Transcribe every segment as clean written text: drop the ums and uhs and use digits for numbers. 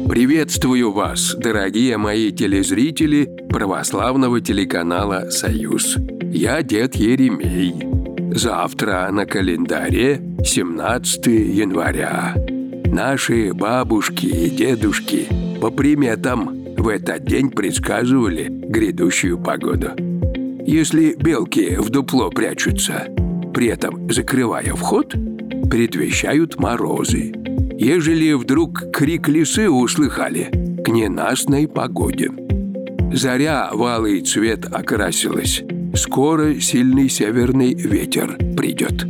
Приветствую вас, дорогие мои телезрители православного телеканала «Союз». Я дед Еремей. Завтра на календаре 17 января. Наши бабушки и дедушки по приметам в этот день предсказывали грядущую погоду. Если белки в дупло прячутся, при этом закрывая вход, предвещают морозы. Ежели вдруг крик лисы услыхали, к ненастной погоде. Заря в алый цвет окрасилась. Скоро сильный северный ветер придет.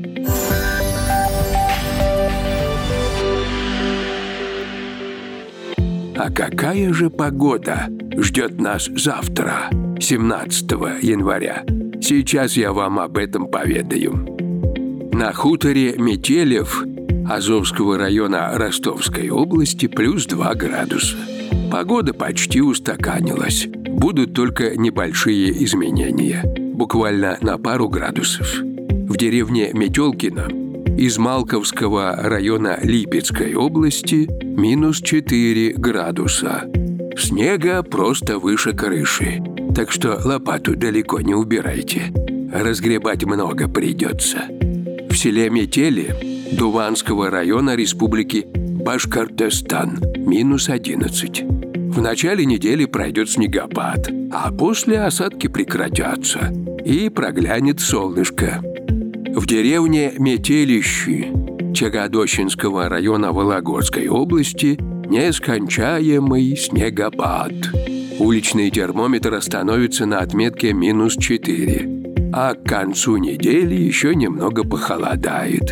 А какая же погода ждет нас завтра, 17 января? Сейчас я вам об этом поведаю. На хуторе Метелев Азовского района Ростовской области плюс 2 градуса. Погода почти устаканилась. Будут только небольшие изменения. Буквально на пару градусов. В деревне Метелкино из Малковского района Липецкой области минус 4 градуса. Снега просто выше крыши. Так что лопату далеко не убирайте. Разгребать много придется. В селе Метели Дуванского района Республики Башкортостан минус 11. В начале недели пройдет снегопад, а после осадки прекратятся и проглянет солнышко. В деревне Метелищи Чагодощинского района Вологодской области нескончаемый снегопад. Уличный термометр остановится на отметке минус 4, а к концу недели еще немного похолодает.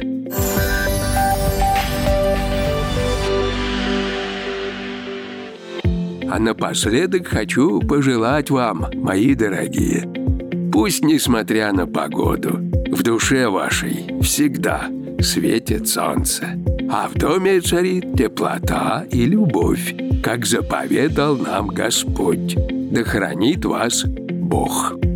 А напоследок хочу пожелать вам, мои дорогие, пусть, несмотря на погоду, в душе вашей всегда светит солнце, а в доме царит теплота и любовь, как заповедал нам Господь. Да хранит вас Бог.